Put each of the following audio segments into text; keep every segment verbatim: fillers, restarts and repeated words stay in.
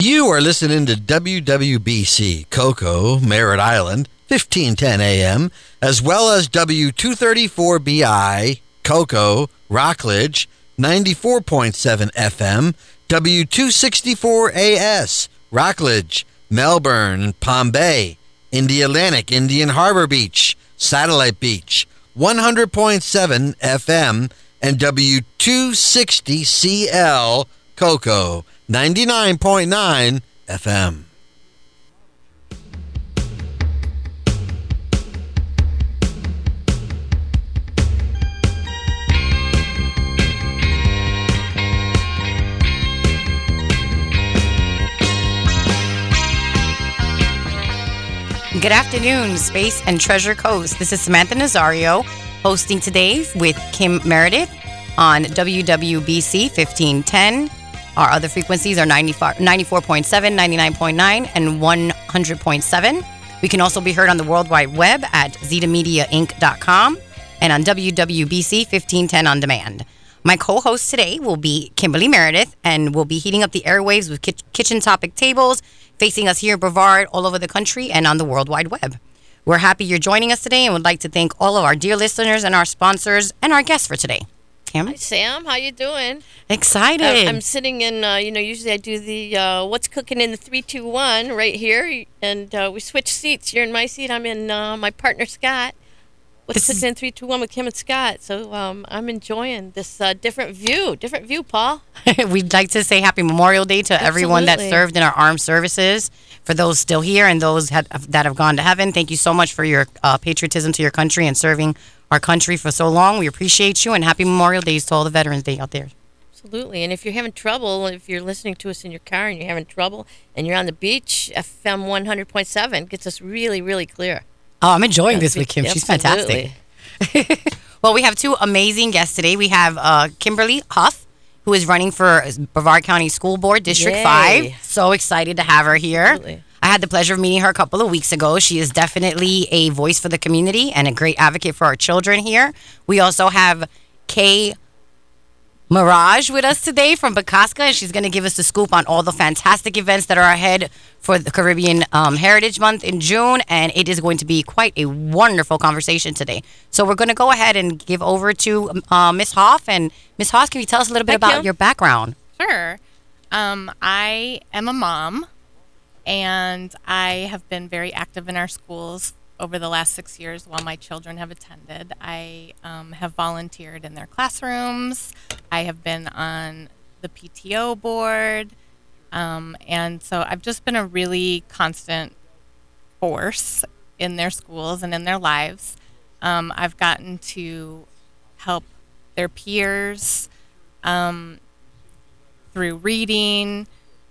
You are listening to W W B C Cocoa, Merritt Island, fifteen ten A M, as well as W two thirty-four B I, Cocoa, Rockledge, ninety-four point seven F M, W two sixty-four A S, Rockledge, Melbourne, Palm Bay, Indy Atlantic, Indian Harbor Beach, Satellite Beach, one hundred point seven F M, and W two sixty C L, Cocoa, ninety-nine point nine F M. Good afternoon, Space and Treasure Coast. This is Samantha Nazario hosting today with Kim Meredith on W W B C fifteen ten. Our other frequencies are ninety-four point seven, ninety-nine point nine, and one hundred point seven. We can also be heard on the World Wide Web at zeta media inc dot com and on W W B C fifteen ten on demand. My co-host today will be Kimberly Meredith, and we'll be heating up the airwaves with ki- kitchen topic tables facing us here in Brevard, all over the country, and on the World Wide Web. We're happy you're joining us today and would like to thank all of our dear listeners and our sponsors and our guests for today. Kim? Hi, Sam. How you doing? Excited. Uh, I'm sitting in, uh, you know, usually I do the uh, what's cooking in the three two one right here, and uh, we switch seats. You're in my seat. I'm in uh, my partner, Scott. What's This cooking in three two one with Kim and Scott. So um, I'm enjoying this uh, different view. Different view, Paul. We'd like to say Happy Memorial Day to everyone that Absolutely. served in our armed services. For those still here and those had, that have gone to heaven, thank you so much for your uh, patriotism to your country and serving our country for so long. We appreciate you, and Happy Memorial Days to all the Veterans Day out there. Absolutely. And if you're having trouble, if you're listening to us in your car and you're having trouble and you're on the beach, F M one hundred point seven gets us really, really clear. Oh, I'm enjoying this with Kim. She's Absolutely. fantastic. Well, we have two amazing guests today. We have uh, Kimberly Huff, who is running for Brevard County School Board, District Yay. five. So excited to have her here. Absolutely. I had the pleasure of meeting her a couple of weeks ago. She is definitely a voice for the community and a great advocate for our children here. We also have Kay Mirage with us today from Bacosca, and she's going to give us the scoop on all the fantastic events that are ahead for the Caribbean um, Heritage Month in June, and it is going to be quite a wonderful conversation today. So we're going to go ahead and give over to uh, Miss Hoff. And Miss Hoff, can you tell us a little bit Thank about you. your background? Sure. Um, I am a mom, and I have been very active in our schools over the last six years while my children have attended. I um, have volunteered in their classrooms. I have been on the P T O board. Um, and so I've just been a really constant force in their schools and in their lives. Um, I've gotten to help their peers um, through reading,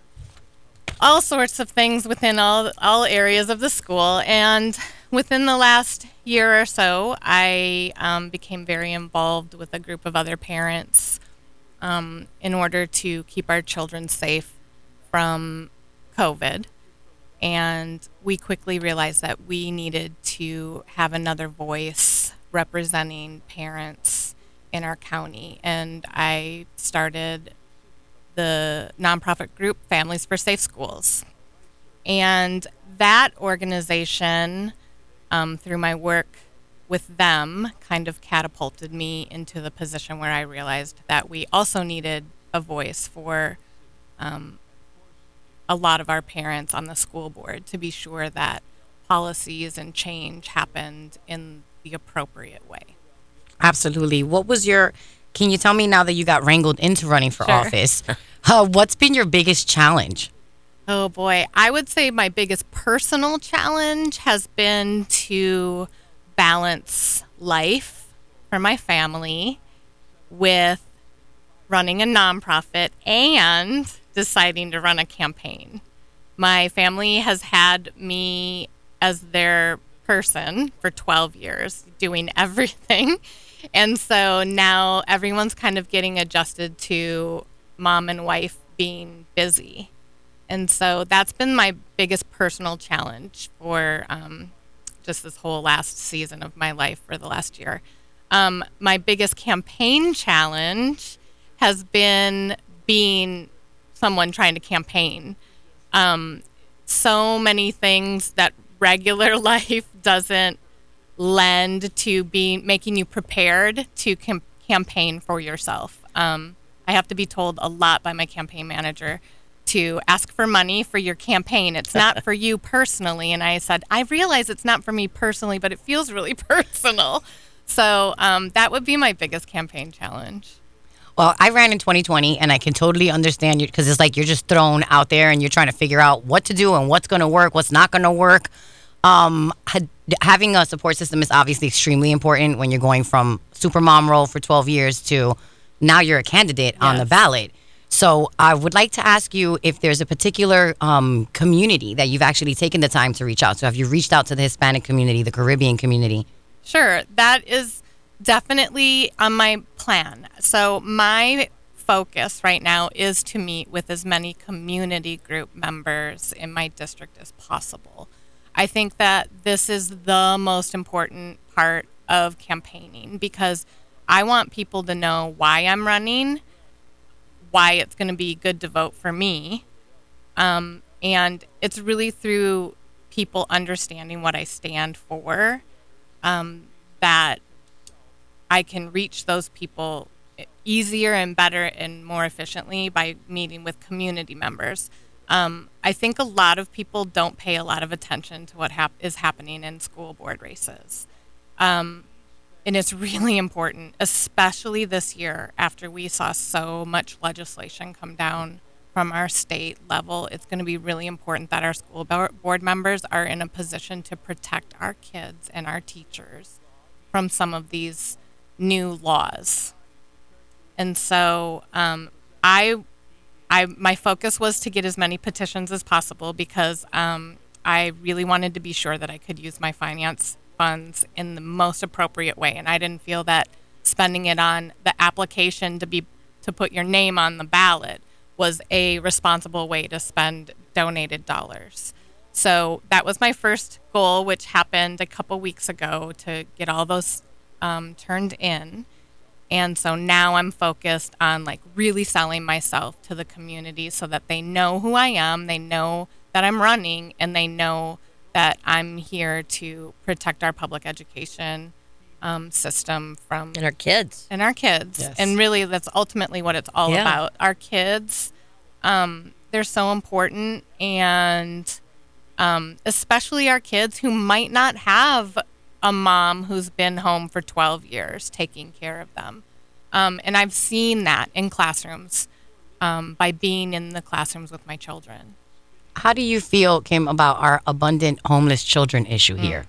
all sorts of things within all all areas of the school. And within the last year or so, I um, became very involved with a group of other parents um, in order to keep our children safe from COVID. And we quickly realized that we needed to have another voice representing parents in our county. And I started the nonprofit group Families for Safe Schools. And that organization, um, through my work with them, kind of catapulted me into the position where I realized that we also needed a voice for um, a lot of our parents on the school board to be sure that policies and change happened in the appropriate way. Absolutely. What was your, can you tell me now that you got wrangled into running for Sure. office, uh, what's been your biggest challenge? Oh boy, I would say my biggest personal challenge has been to balance life for my family with running a nonprofit and deciding to run a campaign. My family has had me as their person for twelve years, doing everything. And so now everyone's kind of getting adjusted to mom and wife being busy. And so that's been my biggest personal challenge for um, just this whole last season of my life for the last year. Um, my biggest campaign challenge has been being someone trying to campaign. Um, so many things that regular life doesn't lend to being making you prepared to cam- campaign for yourself. Um, I have to be told a lot by my campaign manager to ask for money for your campaign. It's not for you personally. And I said, I realize it's not for me personally, but it feels really personal. So um, that would be my biggest campaign challenge. Well, I ran in twenty twenty, and I can totally understand you because it's like you're just thrown out there and you're trying to figure out what to do and what's going to work, what's not going to work. Um, had, having a support system is obviously extremely important when you're going from super mom role for twelve years to now you're a candidate on the Yes. ballot. So I would like to ask you if there's a particular um, community that you've actually taken the time to reach out to. Have you reached out to the Hispanic community, the Caribbean community? Sure, that is definitely on my plan. So my focus right now is to meet with as many community group members in my district as possible. I think that this is the most important part of campaigning because I want people to know why I'm running, why it's going to be good to vote for me. Um, and it's really through people understanding what I stand for um, that I can reach those people easier and better and more efficiently by meeting with community members. Um, I think a lot of people don't pay a lot of attention to what hap- is happening in school board races. Um, and it's really important, especially this year after we saw so much legislation come down from our state level. It's going to be really important that our school bo- board members are in a position to protect our kids and our teachers from some of these new laws. And so um, I, I, my focus was to get as many petitions as possible because um, I really wanted to be sure that I could use my finance funds in the most appropriate way. And I didn't feel that spending it on the application to be to put your name on the ballot was a responsible way to spend donated dollars. So that was my first goal, which happened a couple weeks ago, to get all those um, turned in. And so now I'm focused on like really selling myself to the community so that they know who I am, they know that I'm running, and they know that I'm here to protect our public education um, system from And our kids. and our kids. Yes. And really, that's ultimately what it's all Yeah. about. Our kids, um, they're so important, and um, especially our kids who might not have a mom who's been home for twelve years taking care of them. Um, and I've seen that in classrooms um, by being in the classrooms with my children. How do you feel, Kim, about our abundant homeless children issue here?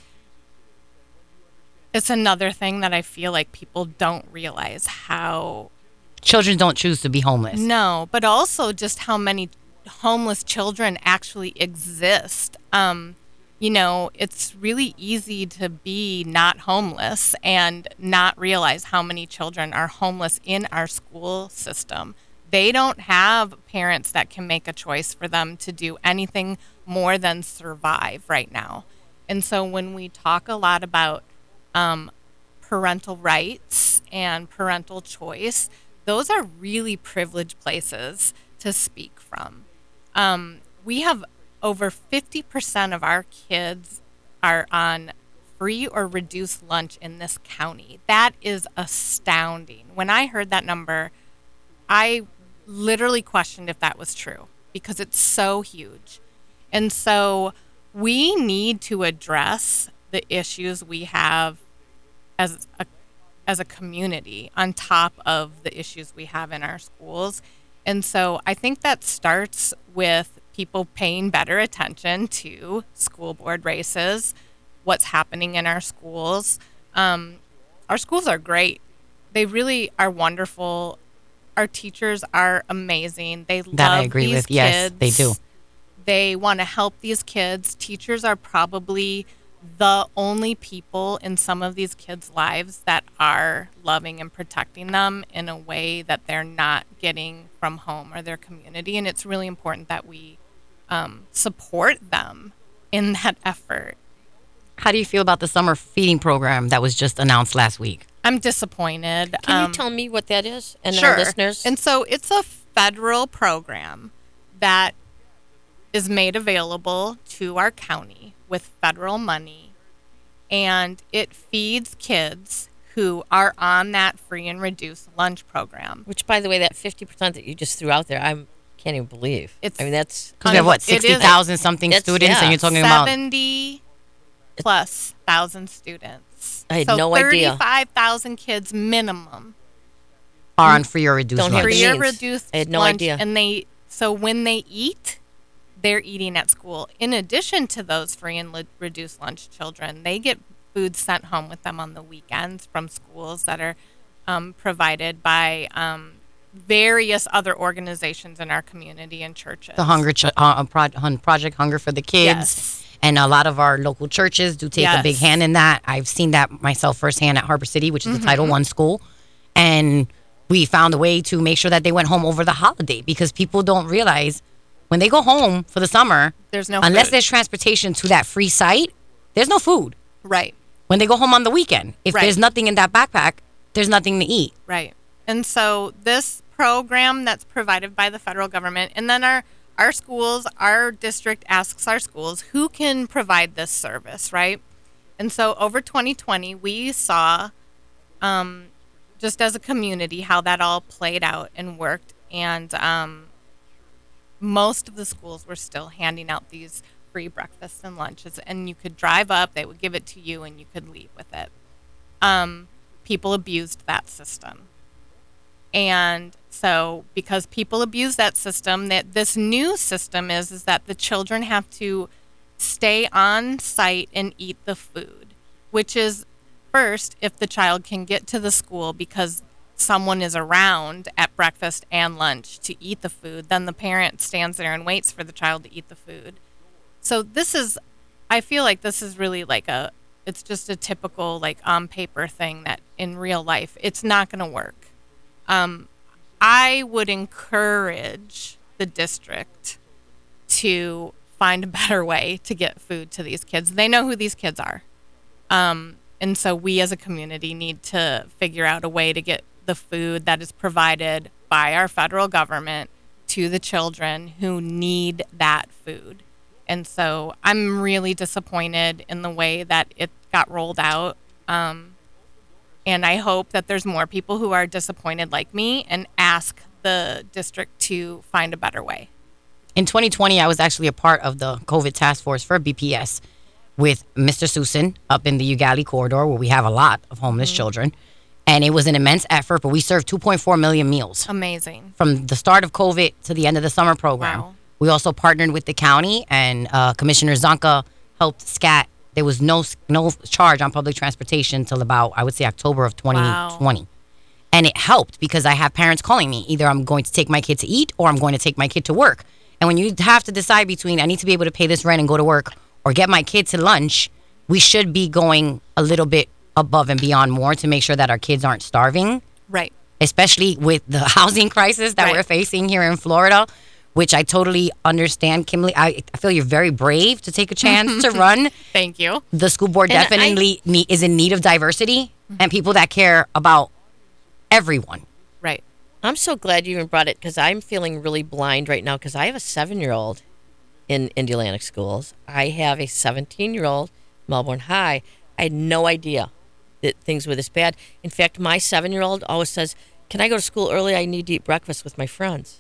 It's another thing that I feel like people don't realize how Children don't choose to be homeless. No, but also just how many homeless children actually exist. Um, you know, it's really easy to be not homeless and not realize how many children are homeless in our school system. They don't have parents that can make a choice for them to do anything more than survive right now. And so when we talk a lot about um, parental rights and parental choice, those are really privileged places to speak from. Um, we have over fifty percent of our kids are on free or reduced lunch in this county. That is astounding. When I heard that number, I literally questioned if that was true because it's so huge. And so we need to address the issues we have as a as a community on top of the issues we have in our schools. And so I think that starts with people paying better attention to school board races, what's happening in our schools. Um, our schools are great. They really are wonderful. Our teachers are amazing. They That I love agree these with. Yes, kids. they do. They want to help these kids. Teachers are probably the only people in some of these kids' lives that are loving and protecting them in a way that they're not getting from home or their community. And it's really important that we um, support them in that effort. How do you feel about the summer feeding program that was just announced last week? I'm disappointed. Can Um, you tell me what that is? And sure. our listeners? And so it's a federal program that is made available to our county with federal money, and it feeds kids who are on that free and reduced lunch program. Which, by the way, that fifty percent that you just threw out there, I can't even believe. It's I mean, that's Because we have, what, It is- sixty thousand something That's- students, yeah. and you're talking about. seventy plus thousand students. I had so no idea. thirty-five thousand kids minimum. Are on free or reduced Don't lunch. have Free or means. reduced I had no lunch, idea. And they so when they eat, they're eating at school. In addition to those free and li- reduced lunch children, they get food sent home with them on the weekends from schools that are um, provided by um, various other organizations in our community and churches. The Hunger Ch- uh, Pro- Hun- Project Hunger for the Kids. Yes. And a lot of our local churches do take a big Yes. hand in that. I've seen that myself firsthand at Harbor City, which is Mm-hmm. a Title One school. And we found a way to make sure that they went home over the holiday, because people don't realize when they go home for the summer, There's no unless food. there's transportation to that free site, there's no food. Right. When they go home on the weekend, if Right. there's nothing in that backpack, there's nothing to eat. Right. And so this program that's provided by the federal government, and then our our schools, our district asks our schools who can provide this service, right? And so over twenty twenty, we saw um, just as a community how that all played out and worked. And um, most of the schools were still handing out these free breakfasts and lunches, and you could drive up, they would give it to you, and you could leave with it. Um, people abused that system. And so because people abuse that system, that this new system is is that the children have to stay on site and eat the food, which is first if the child can get to the school because someone is around at breakfast and lunch to eat the food, then the parent stands there and waits for the child to eat the food. So this is, I feel like this is really like a, it's just a typical like on paper thing that in real life, it's not going to work. Um, I would encourage the district to find a better way to get food to these kids. They know who these kids are. Um, and so we as a community need to figure out a way to get the food that is provided by our federal government to the children who need that food. And so I'm really disappointed in the way that it got rolled out. Um, and I hope that there's more people who are disappointed like me and ask the district to find a better way. In twenty twenty, I was actually a part of the COVID task force for B P S with Mister Susan up in the Ugali corridor, where we have a lot of homeless Mm-hmm. children. And it was an immense effort, but we served two point four million meals Amazing. from the start of COVID to the end of the summer program. Wow. We also partnered with the county, and uh, Commissioner Zonka helped SCAT. There was no no charge on public transportation till about, I would say, October of twenty twenty. Wow. And it helped because I have parents calling me. Either I'm going to take my kid to eat or I'm going to take my kid to work. And when you have to decide between I need to be able to pay this rent and go to work or get my kid to lunch, we should be going a little bit above and beyond more to make sure that our kids aren't starving, Right. especially with the housing crisis that Right. we're facing here in Florida, which I totally understand, Kimberly. I, I feel you're very brave to take a chance to run. Thank you. The school board And I- definitely need, is in need of diversity and people that care about everyone. Right. I'm so glad you even brought it because I'm feeling really blind right now because I have a seven-year-old in Indiana schools. I have a seventeen-year-old Melbourne High. I had no idea that things were this bad. In fact, my seven-year-old always says, "Can I go to school early? I need to eat breakfast with my friends."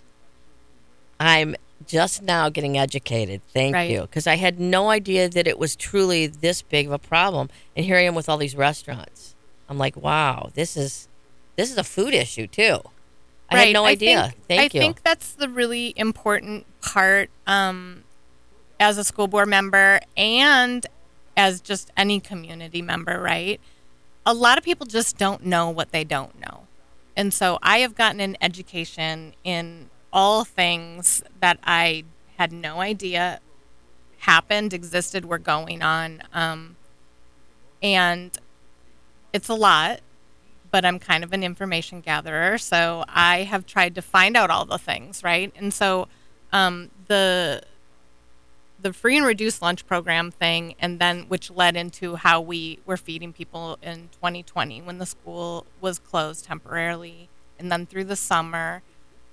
I'm just now getting educated. Thank Right. you. Because I had no idea that it was truly this big of a problem. And here I am with all these restaurants. I'm like, wow, this is this is a food issue too. I Right. had no idea. Think, Thank I you. think that's the really important part um, as a school board member and as just any community member, right? A lot of people just don't know what they don't know. And so I have gotten an education in all things that I had no idea happened, existed, were going on. Um, and it's a lot, but I'm kind of an information gatherer. So I have tried to find out all the things, right? And so um, the the free and reduced lunch program thing, and then which led into how we were feeding people in twenty twenty when the school was closed temporarily, and then through the summer.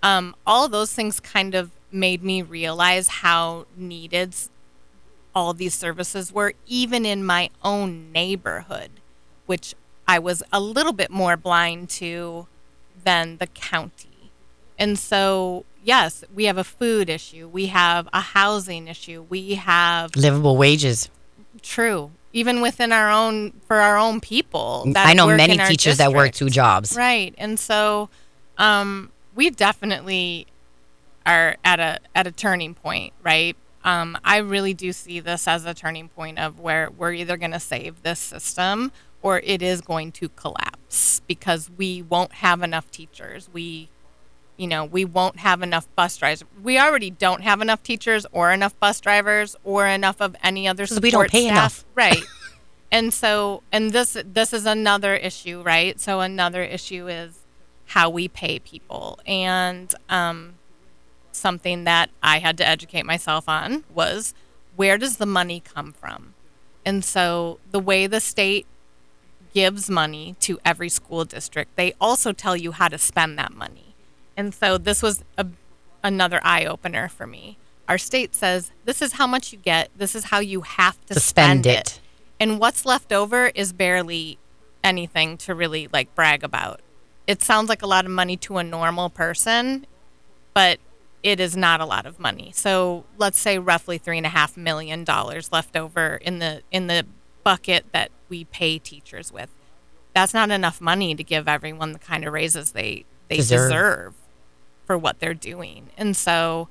um, all those things kind of made me realize how needed s- all these services were, even in my own neighborhood, which I was a little bit more blind to than the county. And so, yes, we have a food issue. We have a housing issue. We have Livable wages. true, even within our own for our own people. That I know work many in our teachers that work two district. jobs. Right, and so um, we definitely are at a at a turning point, right? Um, I really do see this as a turning point of where we're either going to save this system or it is going to collapse because we won't have enough teachers. We, you know, we won't have enough bus drivers. We already don't have enough teachers or enough bus drivers or enough of any other 'Cause support we don't pay staff. enough. Right. And so, and this this is another issue, right? So another issue is how we pay people, and um, something that I had to educate myself on was where does the money come from? And so the way the state gives money to every school district, they also tell you how to spend that money. And so this was a, another eye opener for me. Our state says this is how much you get, this is how you have to, To spend spend it. it. And what's left over is barely anything to really like brag about. It sounds like a lot of money to a normal person, but it is not a lot of money. So let's say roughly three and a half million dollars left over in the in the bucket that we pay teachers with. That's not enough money to give everyone the kind of raises they they Deserve. deserve, for what they're doing. And so,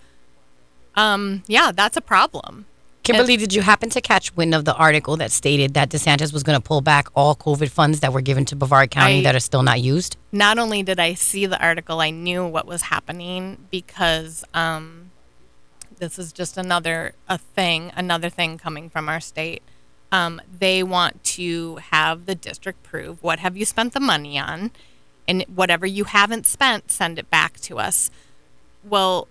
um, yeah, that's a problem. Kimberly, did you happen to catch wind of the article that stated that DeSantis was going to pull back all COVID funds that were given to Brevard County I- that are still not used? Not only did I see the article, I knew what was happening because um, this is just another a thing, another thing coming from our state. Um, they want to have the district prove what have you spent the money on, and whatever you haven't spent, send it back to us. Well,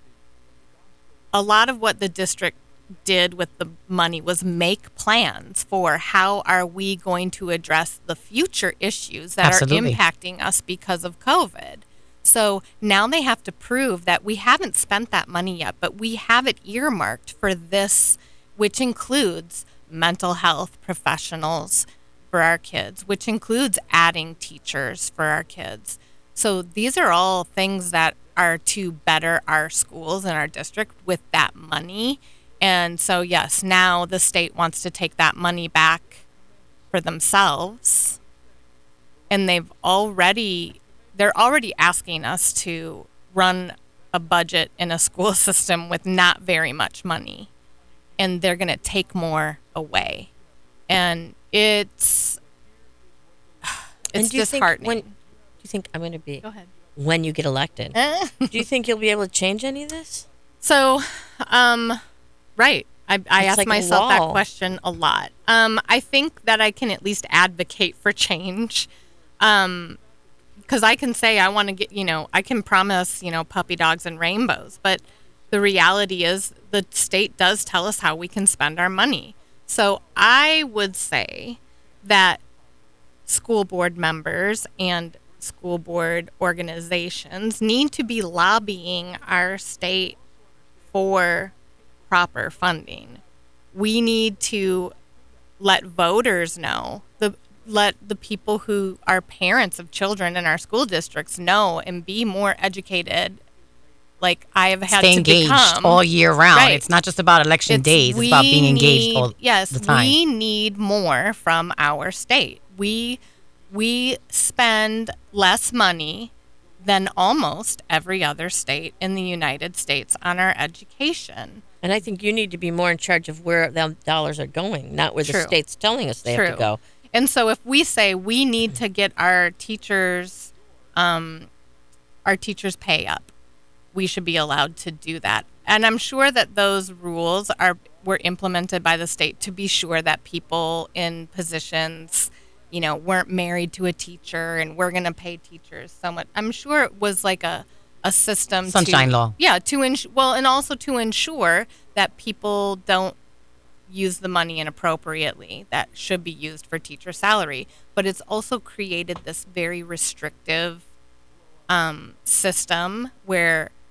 a lot of what the district did with the money was make plans for how are we going to address the future issues that Absolutely. are impacting us because of COVID. So now they have to prove that we haven't spent that money yet, but we have it earmarked for this, which includes mental health professionals for our kids, which includes adding teachers for our kids. So these are all things that are to better our schools and our district with that money. And so, yes, now the state wants to take that money back for themselves. And they've already, they're already asking us to run a budget in a school system with not very much money. And they're going to take more away. And it's, And it's do you think disheartening. when do you think I'm going to be Go ahead. when you get elected? do you think you'll be able to change any of this? So, um, right. I, I It's ask like a myself that wall. question a lot. Um, I think that I can at least advocate for change. Um, because I can say I want to get, you know, I can promise, you know, puppy dogs and rainbows, but the reality is the state does tell us how we can spend our money. So I would say that school board members and school board organizations need to be lobbying our state for proper funding. We need to let voters know, the let the people who are parents of children in our school districts know and be more educated. Like I have had Stay to engaged become all year round. Right. It's not just about election It's- days. It's we about being engaged need- all yes, the time. we need more from our state. We we spend less money than almost every other state in the United States on our education. And I think you need to be more in charge of where the dollars are going, not where the True. state's telling us they True. have to go. And so if we say we need to get our teachers um, our teachers pay up, we should be allowed to do that. And I'm sure that those rules are were implemented by the state to be sure that people in positions, you know, weren't married to a teacher and we're going to pay teachers so much. I'm sure it was like a a system Sunshine to, law. Yeah, to ins- well, and also to ensure that people don't use the money inappropriately that should be used for teacher salary. But it's also created this very restrictive um, system where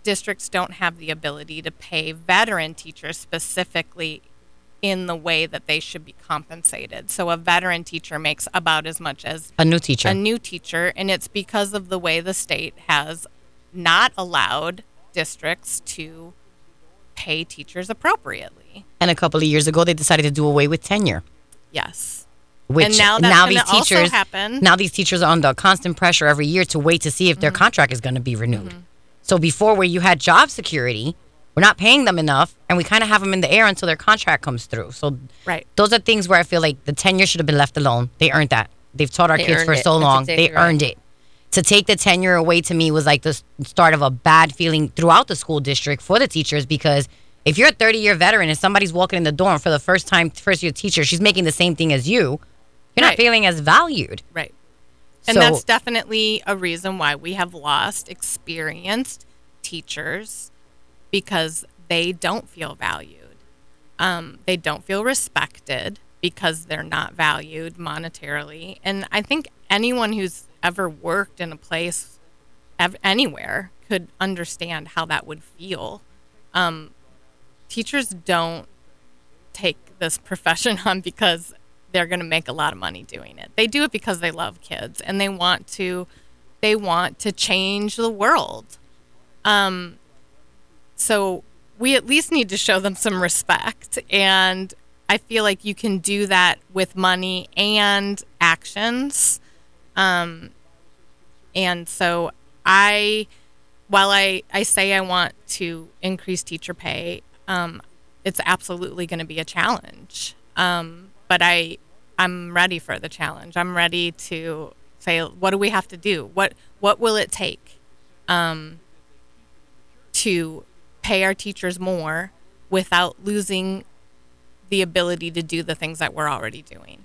districts don't have the ability to pay veteran teachers specifically in the way that they should be compensated. So a veteran teacher makes about as much as A new teacher. a new teacher, and it's because of the way the state has not allowed districts to pay teachers appropriately. And a couple of years ago, they decided to do away with tenure. Yes. Which And now that's now gonna these also teachers happen. now these teachers are under constant pressure every year to wait to see if their Mm-hmm. contract is going to be renewed. So before, where you had job security, we're not paying them enough, and we kind of have them in the air until their contract comes through. So Right. those are things where I feel like the tenure should have been left alone. They earned that. They've taught our They kids earned for it. so That's long. exactly They right. earned it. To take the tenure away to me was like the s- start of a bad feeling throughout the school district for the teachers, because if you're a thirty-year veteran and somebody's walking in the door and for the first time, first year teacher, she's making the same thing as you, you're not Right. feeling as valued. Right. And So- that's definitely a reason why we have lost experienced teachers, because they don't feel valued. Um, they don't feel respected because they're not valued monetarily. And I think anyone who's ever worked in a place ev- anywhere could understand how that would feel. Um, teachers don't take this profession on because they're going to make a lot of money doing it. They do it because they love kids and they want to they want to change the world. Um so we at least need to show them some respect, and I feel like you can do that with money and actions. Um and so I while I, I say I want to increase teacher pay, um, it's absolutely going to be a challenge. Um, but I, I'm ready for the challenge. I'm ready to say, what do we have to do? What what will it take um, to pay our teachers more without losing the ability to do the things that we're already doing?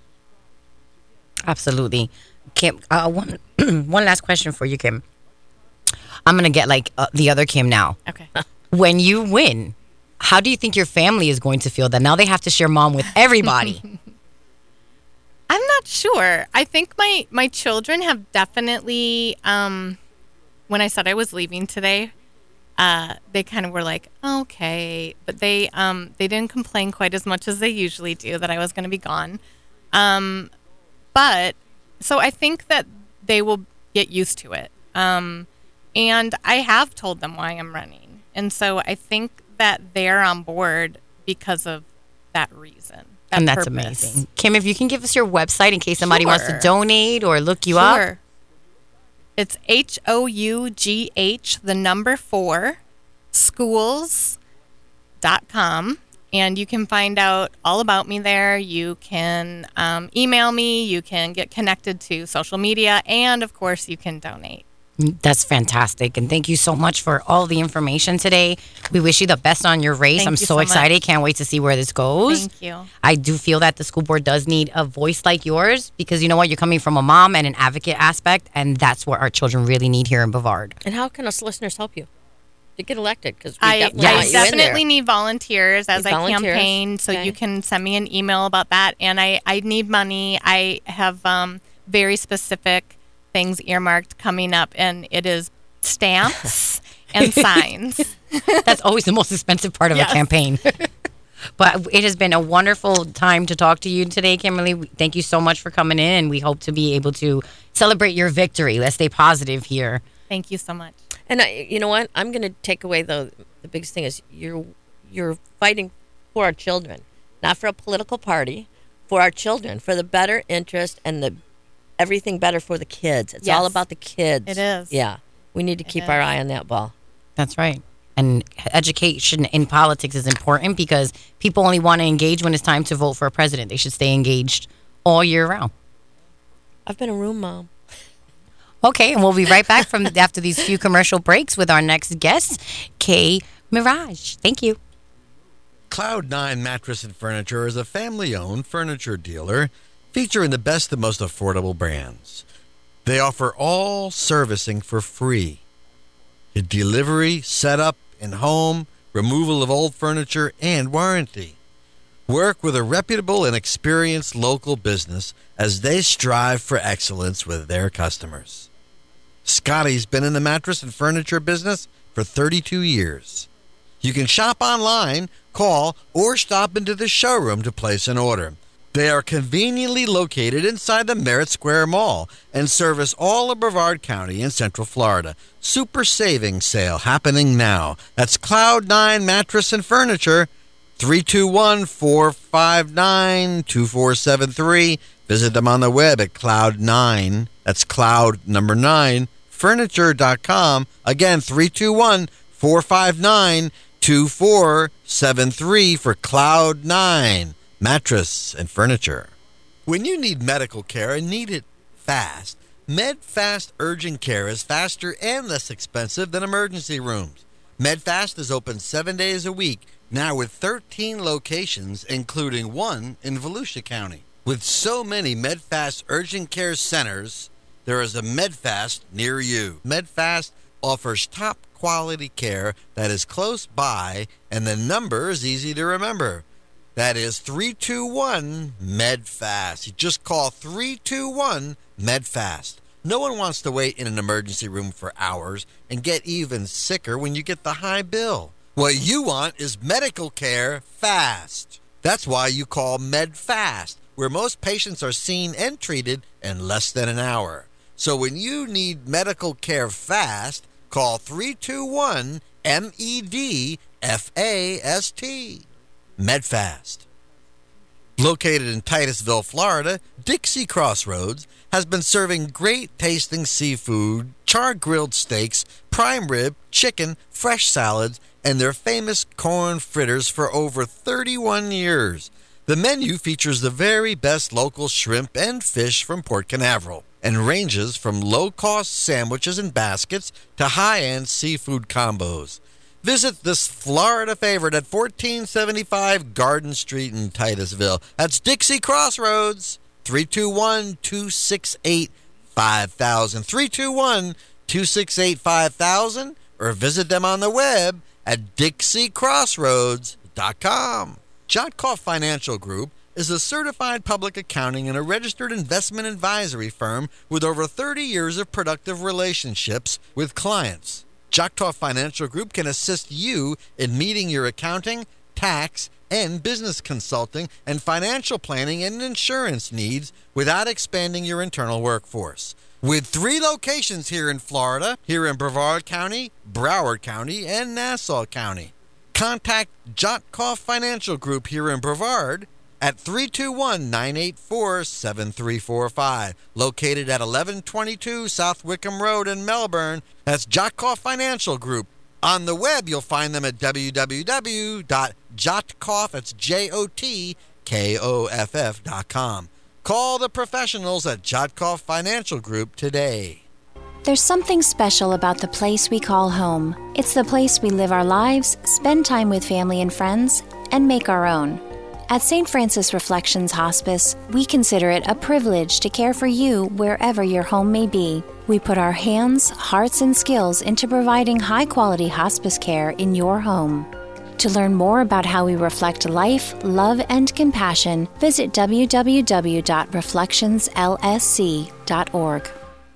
Absolutely. Kim, uh, one, one last question for you, Kim. I'm going to get like uh, the other Kim now. Okay. When you win, how do you think your family is going to feel that now they have to share mom with everybody? I'm not sure. I think my my children have definitely. Um, when I said I was leaving today, uh, they kind of were like, okay, but they um they didn't complain quite as much as they usually do that I was going to be gone. Um, but so I think that they will get used to it. Um, and I have told them why I'm running, and so I think that they're on board because of that reason. That And that's purpose. amazing. Kim, if you can give us your website in case somebody wants to Sure. donate or look you up. Sure. It's H O U G H, the number four, schools dot com. And you can find out all about me there. You can um, email me. You can get connected to social media. And, of course, you can donate. That's fantastic. And thank you so much for all the information today. We wish you the best on your race. Thank I'm you so so excited. much. Can't wait to see where this goes. Thank you. I do feel that the school board does need a voice like yours, because you know what? You're coming from a mom and an advocate aspect, and that's what our children really need here in Brevard. And how can us listeners help you to get elected? Because we I, definitely I want you in there. definitely need volunteers as Need I volunteers. campaign, so Okay. you can send me an email about that. And I, I need money. I have um, very specific things earmarked coming up, and it is stamps and signs. That's always the most expensive part of Yes. a campaign. But it has been a wonderful time to talk to you today, Kimberly. Thank you so much for coming in, and we hope to be able to celebrate your victory. Let's stay positive here. Thank you so much. And I, you know what? I'm going to take away though. The biggest thing is you're you're fighting for our children, not for a political party, for our children, for the better interest and the everything better for the kids. It's all Yes. about the kids. It is. Yeah, we need to keep is. our eye on that ball. That's right. And education in politics is important, because people only want to engage when it's time to vote for a president. They should stay engaged all year round. I've been a room mom. Okay, and we'll be right back from after these few commercial breaks with our next guest, Kay Mirage. Thank you. Cloud nine Mattress and Furniture is a family-owned furniture dealer featuring the best and most affordable brands. They offer all servicing for free. Delivery, setup, and home, removal of old furniture, and warranty. Work with a reputable and experienced local business as they strive for excellence with their customers. Scotty's been in the mattress and furniture business for thirty-two years. You can shop online, call, or stop into the showroom to place an order. They are conveniently located inside the Merritt Square Mall and service all of Brevard County in Central Florida. Super savings sale happening now. That's Cloud nine Mattress and Furniture, three two one, four five nine, two four seven three. Visit them on the web at Cloud nine, that's Cloud number nine, furniture dot com. Again, three two one, four five nine, two four seven three for Cloud nine Mattress and Furniture. When you need medical care and need it fast, MedFast Urgent Care is faster and less expensive than emergency rooms. MedFast is open seven days a week, now with thirteen locations, including one in Volusia County. With so many MedFast Urgent Care centers, there is a MedFast near you. MedFast offers top quality care that is close by, and the number is easy to remember. That is three two one, MedFast. You just call three two one, MedFast. No one wants to wait in an emergency room for hours and get even sicker when you get the high bill. What you want is medical care fast. That's why you call MedFast, where most patients are seen and treated in less than an hour. So when you need medical care fast, call three two one, M E D F A S T. MedFast. Located in Titusville, Florida, Dixie Crossroads has been serving great tasting seafood, char-grilled steaks, prime rib, chicken, fresh salads, and their famous corn fritters for over thirty-one years. The menu features the very best local shrimp and fish from Port Canaveral and ranges from low-cost sandwiches and baskets to high-end seafood combos. Visit this Florida favorite at fourteen seventy-five Garden Street in Titusville. That's Dixie Crossroads, three two one, two six eight, five thousand, three two one, two six eight, five thousand, or visit them on the web at dixie crossroads dot com. Jotkoff Financial Group is a certified public accounting and a registered investment advisory firm with over thirty years of productive relationships with clients. Jotkoff Financial Group can assist you in meeting your accounting, tax, and business consulting and financial planning and insurance needs without expanding your internal workforce. With three locations here in Florida, here in Brevard County, Broward County, and Nassau County. Contact Jotkoff Financial Group here in Brevard at three two one, nine eight four, seven three four five, located at eleven twenty-two South Wickham Road in Melbourne. That's Jotkoff Financial Group. On the web, you'll find them at w w w dot jotkoff, that's J O T K O F F dot com. Call the professionals at Jotkoff Financial Group today. There's something special about the place we call home. It's the place we live our lives, spend time with family and friends, and make our own. At Saint Francis Reflections Hospice, we consider it a privilege to care for you wherever your home may be. We put our hands, hearts, and skills into providing high-quality hospice care in your home. To learn more about how we reflect life, love, and compassion, visit w w w dot reflections l s c dot org.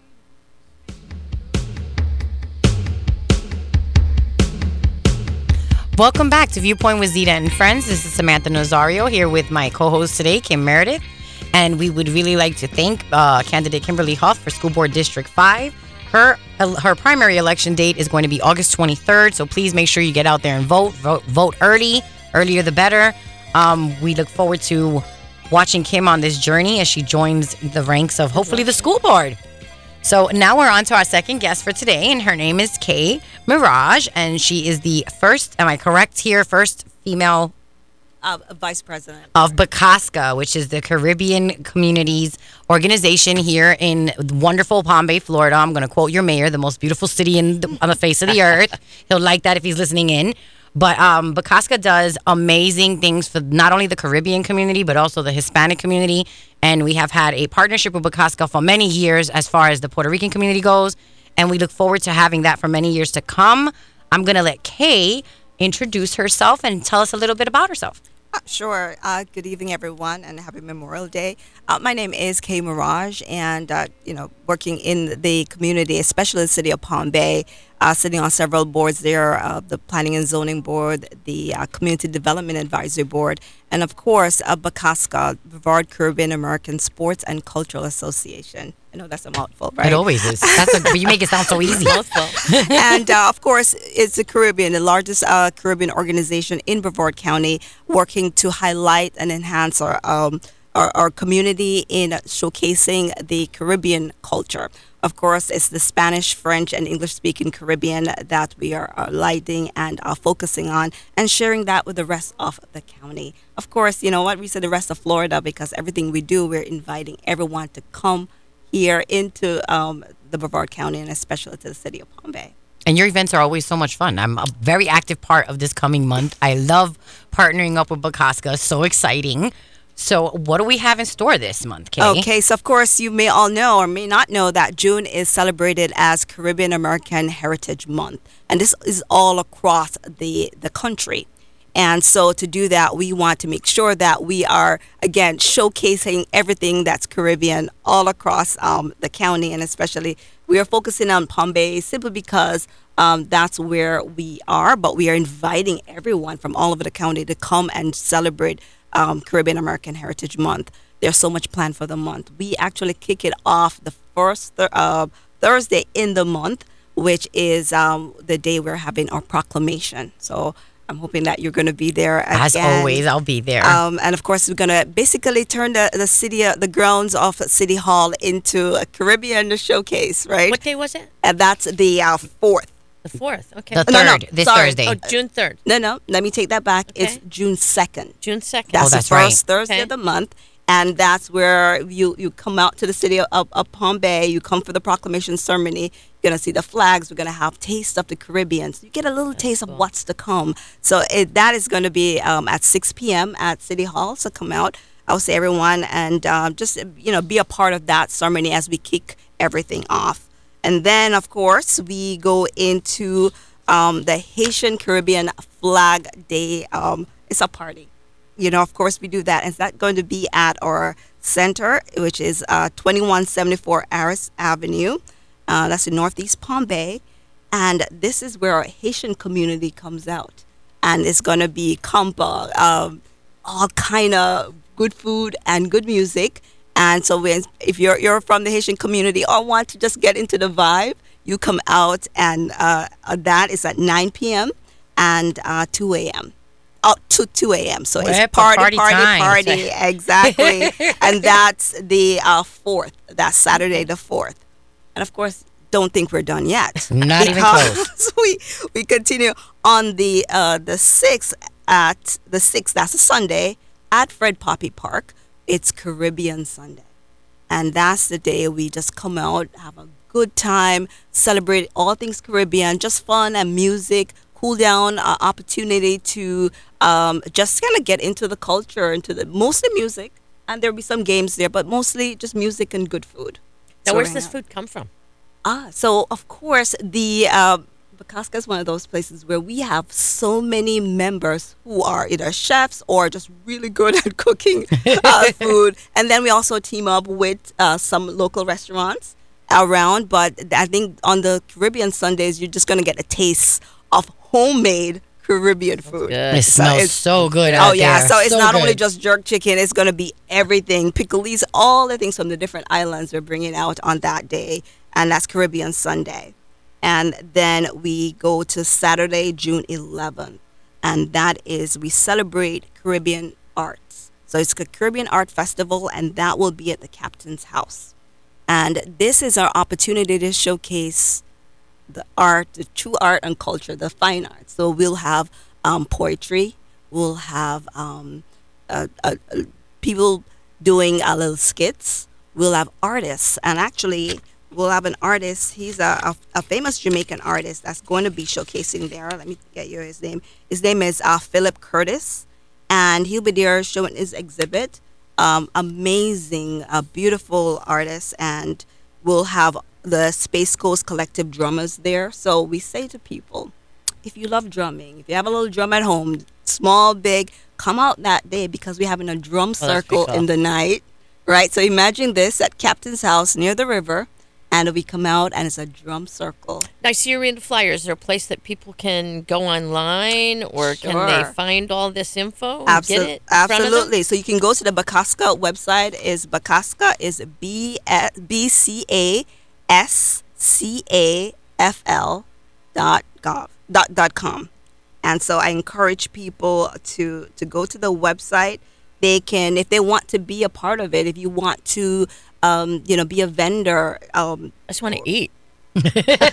Welcome back to Viewpoint with Zita and Friends. This is Samantha Nazario here with my co-host today, Kim Meredith. And we would really like to thank uh, candidate Kimberly Huff for School Board District five. Her her primary election date is going to be August twenty-third, so please make sure you get out there and vote. Vote, vote early. Earlier the better. Um, we look forward to watching Kim on this journey as she joins the ranks of hopefully the school board. So now we're on to our second guest for today, and her name is Kay Mirage, and she is the first, am I correct here, first female Uh, Vice President of BACASCA, which is the Caribbean Communities Organization here in wonderful Palm Bay, Florida. I'm going to quote your mayor, the most beautiful city in the, on the face of the earth. He'll like that if he's listening in. But um, BACASCA does amazing things for not only the Caribbean community, but also the Hispanic community. And we have had a partnership with BACASCA for many years as far as the Puerto Rican community goes. And we look forward to having that for many years to come. I'm going to let Kay introduce herself and tell us a little bit about herself. Uh, sure. Uh, good evening, everyone, and happy Memorial Day. Uh, my name is Kay Mirage, and, uh, you know, working in the community, especially the city of Palm Bay, uh, sitting on several boards there, uh, the Planning and Zoning Board, the uh, Community Development Advisory Board, and of course, uh, BACASCA, Brevard Caribbean American Sports and Cultural Association. I know that's a mouthful, right? It always is. That's a, but you make it sound so easy. And uh, of course, it's the Caribbean, the largest uh, Caribbean organization in Brevard County, working to highlight and enhance our, um, our our community in showcasing the Caribbean culture. Of course, it's the Spanish, French, and English-speaking Caribbean that we are uh, lighting and uh, focusing on, and sharing that with the rest of the county. Of course, you know what we said, the rest of Florida, because everything we do, we're inviting everyone to come here into um, the Brevard County, and especially to the city of Palm Bay. And your events are always so much fun. I'm a very active part of this coming month. I love partnering up with BACASCA. So exciting. So what do we have in store this month, Kay? Okay, so of course you may all know or may not know that June is celebrated as Caribbean American Heritage Month. And this is all across the, the country. And so to do that, we want to make sure that we are, again, showcasing everything that's Caribbean all across um, the county. And especially we are focusing on Palm Bay simply because um, that's where we are. But we are inviting everyone from all over the county to come and celebrate um, Caribbean American Heritage Month. There's so much planned for the month. We actually kick it off the first th- uh, Thursday in the month, which is um, the day we're having our proclamation. So I'm hoping that you're going to be there again. As always, I'll be there. Um, and of course, we're going to basically turn the, the city, uh, the grounds of City Hall into a Caribbean showcase, right? What day was it? And that's the uh, fourth. The fourth. Okay. The third, No, no, this sorry. Thursday. Oh, June third. No, no, let me take that back. Okay. It's June second. June second. That's, Oh, that's the first right. Thursday Okay. of the month. And that's where you, you come out to the city of, of, of Palm Bay. You come for the proclamation ceremony. You're going to see the flags. We're going to have taste of the Caribbean. So you get a little taste cool. of what's to come. So it, that is going to be um, at six p.m. at City Hall. So come out. I would say everyone and um, just, you know, be a part of that ceremony as we kick everything off. And then, of course, we go into um, the Haitian Caribbean Flag Day. Um, it's a party. You know, of course, we do that. And that's going to be at our center, which is uh, twenty-one seventy-four Aris Avenue. Uh, that's in Northeast Palm Bay. And this is where our Haitian community comes out. And it's going to be compa, um, all kind of good food and good music. And so when, if you're you're from the Haitian community or want to just get into the vibe, you come out. And uh, that is at nine p.m. and uh, two a.m. Up to two a.m. So We're it's at party, party party, time. party. Exactly. And that's the uh, fourth. That's Saturday the fourth. And of course, don't think we're done yet. Not even close. we we continue on the uh, the sixth at the sixth. That's a Sunday at Fred Poppy Park. It's Caribbean Sunday, and that's the day we just come out, have a good time, celebrate all things Caribbean, just fun and music. Cool down uh, opportunity to um, just kind of get into the culture, into the mostly music, and there'll be some games there, but mostly just music and good food. Now, So where's right this now- food come from? Ah, so of course the uh, BACASCA is one of those places where we have so many members who are either chefs or just really good at cooking uh, food, and then we also team up with uh, some local restaurants around. But I think on the Caribbean Sundays, you're just gonna get a taste of homemade Caribbean food. good. It So smells it's- so good Oh out yeah, there. so it's not only good. just jerk chicken; it's going to be everything, pickles, all the things from the different islands we're bringing out on that day, and that's Caribbean Sunday. And then we go to Saturday, June eleventh, and that is we celebrate Caribbean arts. So it's a Caribbean Art Festival, and that will be at the Captain's House. And this is our opportunity to showcase the art, the true art and culture, the fine arts. So we'll have um, poetry, we'll have um, uh, uh, uh, people doing uh, little skits, we'll have artists, and actually we'll have an artist. He's a, a, a famous Jamaican artist that's going to be showcasing there. Let me get you his name. His name is uh, Philip Curtis, and he'll be there showing his exhibit. Um, amazing, uh, beautiful artist, and we'll have the Space Coast Collective drummers there. So we say to people, if you love drumming, if you have a little drum at home, small, big, come out that day because we're having a drum Oh, that's pretty circle cool. in the night, right? So imagine this at Captain's House near the river, and we come out and it's a drum circle. I see you're into flyers. Is there a place that people can go online, or can Sure. they find all this info and Absol- get it in front of them? absolutely. So you can go to the Bakaska website. Is Bakaska is B B C A S C A F L dot gov dot dot com. And so I encourage people to to go to the website. They can, if they want to be a part of it, if you want to, um, you know, be a vendor, um, I just want to eat. or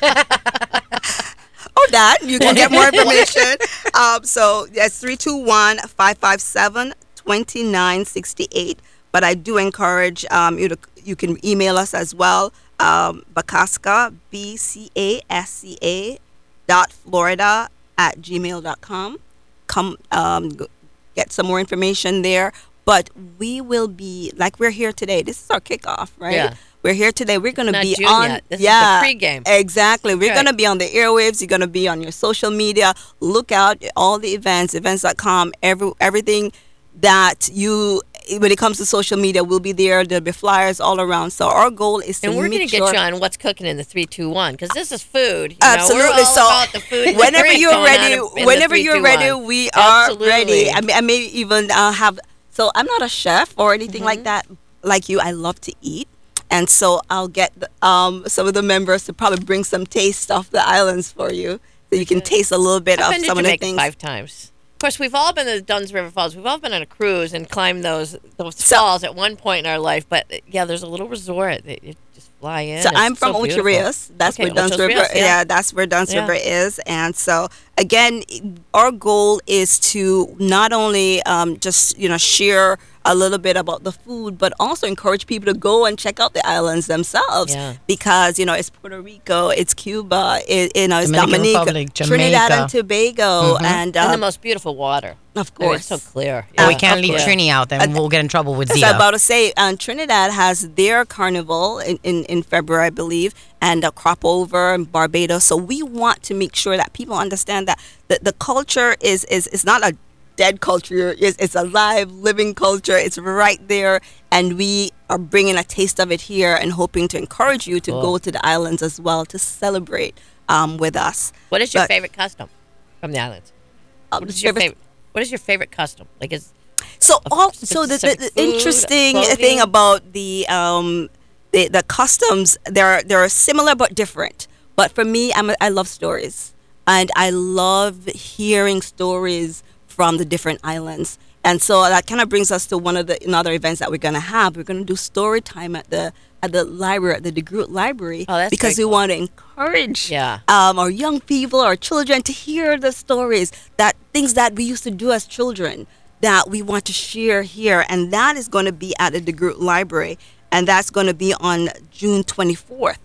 that, you can get more information. Um, so that's three two one, five five seven, two nine six eight. But I do encourage um, you to, you can email us as well. Um, Bakaska, B C A S C A dot Florida at gmail dot com. Come, um, go- get some more information there. But we will be, like we're here today. This is our kickoff, right? Yeah. We're here today. We're going to Not be June on. yet. This is the yeah, pregame. Exactly. We're Right. going to be on the airwaves. You're going to be on your social media. Look out all the events, events dot com, every everything that you, when it comes to social media, will be there. There'll be flyers all around. So our goal is to And we're make going to sure. get you on what's cooking in the three two one, because this is food. You Absolutely. Know, we're all so about the food. and the whenever drink you're going ready, on in the whenever three, you're two, ready, one. we are Absolutely. ready. I, may, I may even uh, have. So I'm not a chef or anything Mm-hmm. like that. Like you, I love to eat, and so I'll get the, um, some of the members to probably bring some taste off the islands for you, so you can taste a little bit I've of been to some of the Jamaica things. five times. Of course, we've all been to the Dunn's River Falls. We've all been on a cruise and climbed those those So- falls at one point in our life. But uh, yeah, there's a little resort that you just fly in. So It's I'm from so Ocho beautiful. Rios. That's Okay, where Dunn's Ocho River. Rios, Yeah. yeah. that's where Dunn's Yeah. River is. And so again, our goal is to not only um, just you know share a little bit about the food, but also encourage people to go and check out the islands themselves. Yeah. Because you know it's Puerto Rico, it's Cuba, it, you know it's Dominican Dominica, Republic, Trinidad Jamaica. and Tobago, and, uh, And the most beautiful water. of I mean, course. it's so clear. But we Yeah. can't of leave course. Trini out, then we'll get in trouble with As I Zia. was about to say, um, Trinidad has their carnival in, in, in February, I believe, and a crop over in Barbados. So we want to make sure that people understand that the, the culture is, is, is not a dead culture. It's, it's a live, living culture. It's right there. And we are bringing a taste of it here and hoping to encourage you to Cool. go to the islands as well to celebrate um, with us. What is your But- favorite custom from the islands? Um, What is your favorite- favorite? What is your favorite custom? Like, is So Of all so the, the, specific the food, interesting clothing? thing about the um the, the customs, they're they're similar but different. But for me, I'm a, I love stories, and I love hearing stories from the different islands. And so that kind of brings us to one of the another events that we're going to have. We're going to do story time at the at the library, at the DeGroot Library, Oh, that's because we very cool. want to encourage Yeah. um, our young people, our children, to hear the stories, that things that we used to do as children that we want to share here. And that is going to be at the DeGroot Library. And that's going to be on June twenty-fourth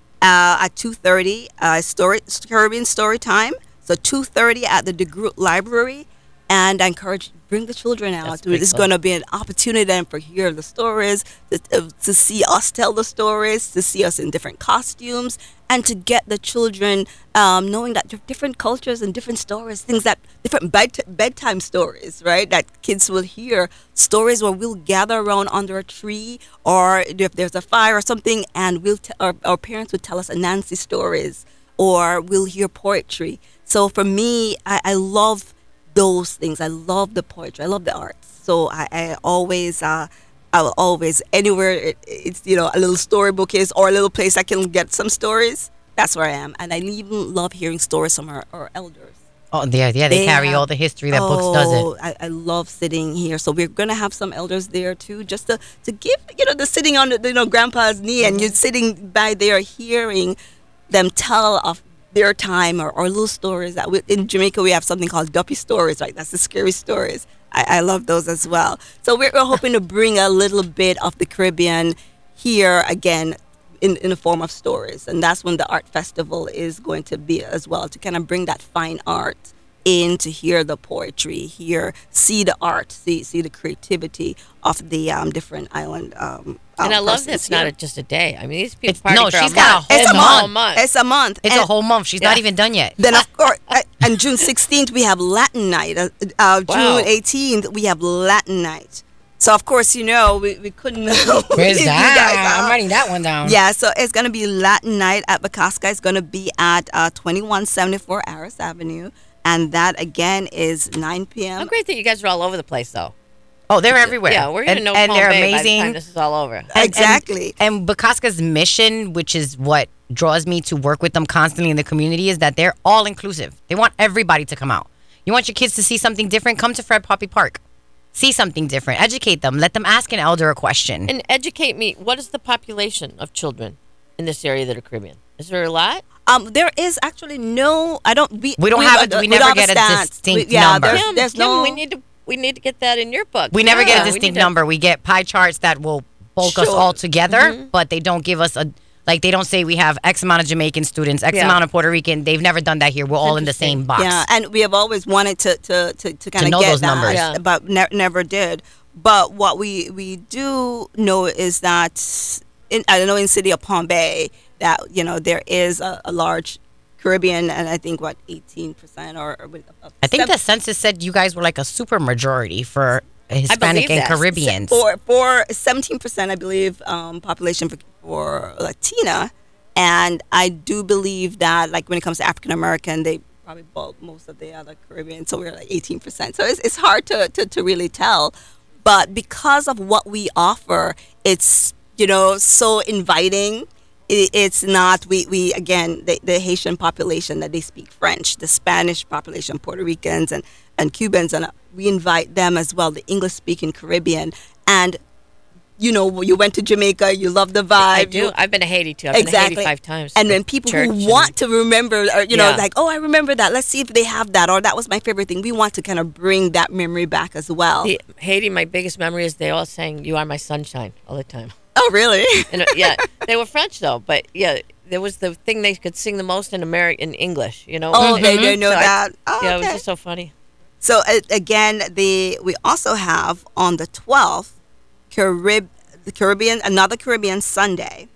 uh, at two thirty, uh, story, Caribbean Story Time. So two thirty at the DeGroot Library. And I encourage, bring the children out. That's pretty It's cool. going to be an opportunity then for hear the stories, to, uh, to see us tell the stories, to see us in different costumes, and to get the children um, knowing that there are different cultures and different stories, things that different bed bedtime stories, right? That kids will hear stories where we'll gather around under a tree, or if there's a fire or something, and we'll t- our, our parents would tell us Anansi stories, or we'll hear poetry. So for me, I, I love those things. I love the poetry. I love the arts. So I, I always, uh, I will always, anywhere it, it's, you know, a little storybook is, or a little place I can get some stories, that's where I am. And I even love hearing stories from our, our elders. Oh, yeah, yeah, they, They carry have- all the history that books does Oh, it. I, I love sitting here. So we're going to have some elders there too, just to, to give, you know, the sitting on the, you know, grandpa's knee, and you're sitting by there hearing them tell of their time, or, or little stories that we, in Jamaica we have something called Duppy stories, right? That's the scary stories. I, I love those as well. So we're, we're hoping to bring a little bit of the Caribbean here again in, in the form of stories. And that's when the art festival is going to be as well, to kind of bring that fine art in, to hear the poetry, hear, see the art, see see the creativity of the um, different island um, and I um, love persons that it's here. not a, just a day. I mean, these people It's- party no, for she's a got a month. whole It's a month. month. It's a month. It's And a whole month. She's Yeah. not even done yet. then of course, uh, and June sixteenth we have Latin night. Uh, uh, Wow. June eighteenth we have Latin night. So of course, you know, we, we couldn't Where's leave you that? guys out. I'm writing that one down. Yeah, so it's going to be Latin Night at Bakaska. It's going to be at uh, twenty-one seventy-four Aris Avenue. And that, again, is nine p.m. How great that you guys are all over the place, though. Oh, they're everywhere. Yeah, we're going to and, know and Palm they're Bay by the amazing. time this is all over. And- and- Exactly. And, Bakaska's mission, which is what draws me to work with them constantly in the community, is that they're all inclusive. They want everybody to come out. You want your kids to see something different? Come to Fred Poppy Park. See something different. Educate them. Let them ask an elder a question. And educate me, what is the population of children in this area that are Caribbean? Is there a lot? Um, there is actually no. I don't. We, We don't have a- we never don't get a stand. distinct We- yeah, number. There's, Kim, there's Kim, no. we need to we need to get that in your book. We never Yeah, get a we distinct need to- number. We get pie charts that will bulk us Sure. all together, but they don't give us a, like, they don't say we have X amount of Jamaican students, X Yeah. amount of Puerto Rican. They've never done that here. We're all in the same box. Yeah, and we have always wanted to to to, to kind of know get those that, numbers. Yeah. but ne- never did. But what we we do know is that in, I know in City of Palm Bay that you know there is a, a large Caribbean, and I think what eighteen percent or, or with, uh, I think seven- the census said you guys were like a super majority for Hispanic believe and that. Caribbeans. for for seventeen percent, I believe, um, population for, for Latina, and I do believe that like when it comes to African American, they probably bulk most of the other Caribbean, so we're like eighteen percent. So it's it's hard to, to to really tell, but because of what we offer, it's you know so inviting. It, it's not we we again the, the Haitian population that they speak French, the Spanish population, Puerto Ricans and and Cubans, and uh, we invite them as well, the English speaking Caribbean. And you know you went to Jamaica, you love the vibe. I do. you- I've been to Haiti too. I've been to exactly Haiti five times. and for then people church who and- want to remember, or you know, Yeah. like, oh, I remember that. Let's see if they have that, or that was my favorite thing. We want to kind of bring that memory back as well. The- Haiti, my biggest memory is they all sang "You Are My Sunshine" all the time. Oh, really? And uh, yeah, they were French though, but yeah, there was the thing they could sing the most in American in English. You know? Oh, they they know So I- that. Oh, Yeah, it was okay. just so funny. So uh, again, the we also have on the twelfth, Carib the Caribbean another Caribbean Sunday,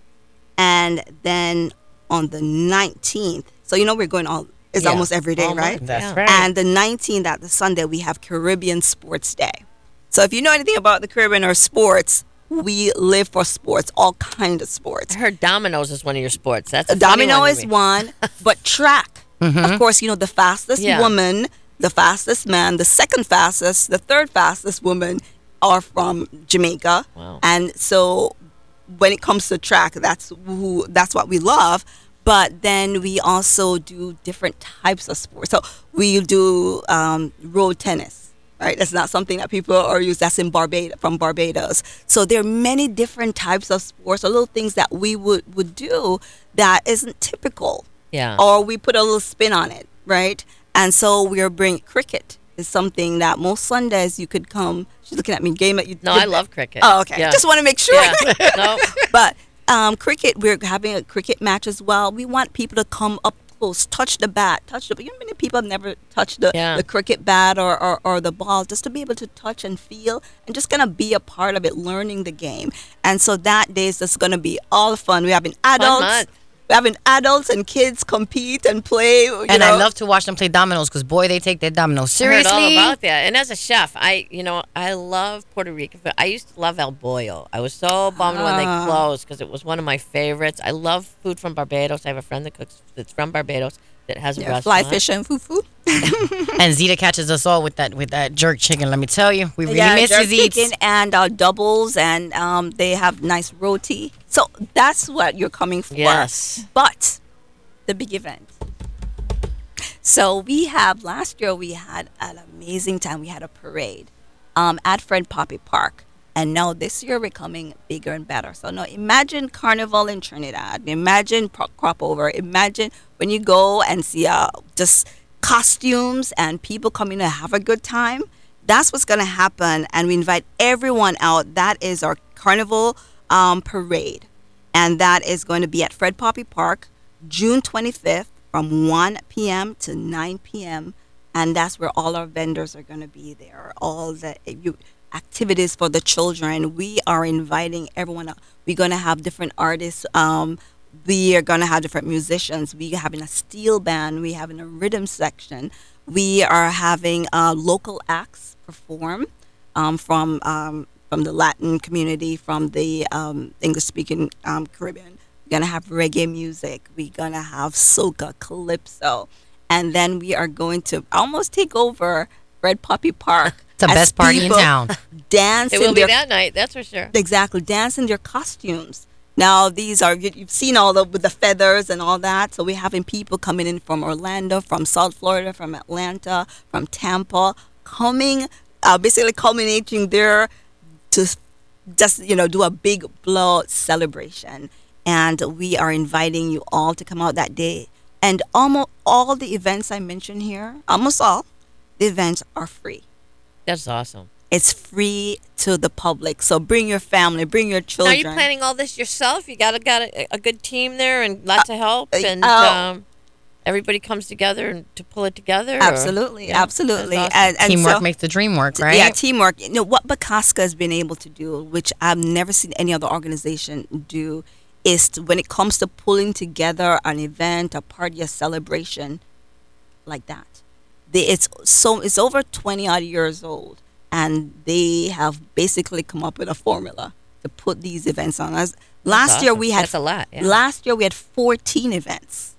and then on the nineteenth. So you know we're going all it's Yeah, almost every day, all right? month. That's Yeah. right. And the nineteenth at the Sunday we have Caribbean Sports Day. So if you know anything about the Caribbean or sports, we live for sports, all kind of sports. I heard dominoes is one of your sports. That's a funny Domino one to is me. one, but track. Of course, you know, the fastest Yeah. woman, the fastest man, the second fastest, the third fastest woman are from Jamaica. Wow. And so when it comes to track, that's who that's what we love. But then we also do different types of sports. So we do um, road tennis, right? That's not something that people are used. That's in Barbados, from Barbados. So there are many different types of sports, or little things that we would, would do that isn't typical. Yeah. Or we put a little spin on it, right? And so we're bringing cricket is something that most Sundays you could come. She's looking at me, game at you. No, I love cricket. Oh, okay. Yeah. Just want to make sure. Yeah. No. But um, cricket, we're having a cricket match as well. We want people to come up close, touch the bat, touch the. You know, many people have never touched the, Yeah. the cricket bat or, or, or the ball, just to be able to touch and feel and just gonna be a part of it, learning the game. And so that day is just gonna be all fun. We're having adults, month. we're having adults and kids compete and play. You and know. I love to watch them play dominoes because, boy, they take their dominoes I heard all seriously. about that. And as a chef, I, you know, I love Puerto Rican food. I used to love El Bollo. I was so bummed when they Ah. closed because it was one of my favorites. I love food from Barbados. I have a friend that cooks that's from Barbados that has a Yeah, fly restaurant. fishing, foo foo. And Zeta catches us all with that with that jerk chicken. Let me tell you, we really yeah, miss you, jerk Zeets. chicken and uh, doubles, and um, they have nice roti. So that's what you're coming for. Yes. But the big event. So we have last year we had an amazing time. We had a parade um, at Fred Poppy Park. And now this year we're coming bigger and better. So now imagine Carnival in Trinidad. Imagine pro- crop over. Imagine when you go and see uh, just costumes and people coming to have a good time. That's what's going to happen. And we invite everyone out. That is our Carnival um, parade. And that is going to be at Fred Poppy Park, June twenty-fifth from one p.m. to nine p.m. And that's where all our vendors are going to be there. All the you, activities for the children. We are inviting everyone out. We're going to have different artists. Um, we are going to have different musicians. We're having a steel band. We're having a rhythm section. We are having uh, local acts perform. um, from um, from the Latin community, from the um, English-speaking um, Caribbean. We're gonna have reggae music. We're gonna have soca, calypso, and then we are going to almost take over Red Poppy Park. It's the as best party in people town. Dance It in will be their that night, that's for sure. exactly dance in their costumes. Now these are you, you've seen all the with the feathers and all that. So we're having people coming in from Orlando, from South Florida, from Atlanta, from Tampa, coming uh, basically culminating there to s- just you know do a big blowout celebration. And we are inviting you all to come out that day. And almost all the events I mentioned here, almost all the events are free. That's awesome. It's free to the public. So bring your family, bring your Now, children. are you planning all this yourself? You got a, got a, a good team there and lots of help, uh, and uh, um, everybody comes together and to pull it together? or- Absolutely, Yeah, absolutely. that's awesome. And, and Teamwork so- makes the dream work, right? Yeah, teamwork. You know what Bakaska has been able to do, which I've never seen any other organization do, is to, when it comes to pulling together an event, a party, a celebration, like that. They, it's so it's over twenty odd years old, and they have basically come up with a formula to put these events on. As last year awesome. we had That's a lot, yeah. Last year we had fourteen events.